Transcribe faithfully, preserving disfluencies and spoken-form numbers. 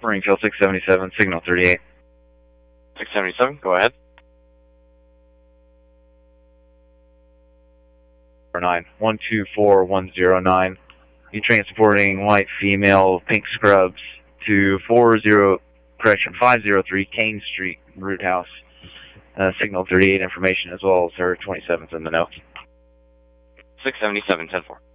Springfield six seventy-seven, signal thirty-eight. six seventy-seven, go ahead. nine one two four one zero nine. You transporting white female, pink scrubs to four zero, correction, five zero three Kane Street, Root House. Uh, signal thirty-eight information as well as her twenty-seven's in the notes. six seventy-seven, ten four.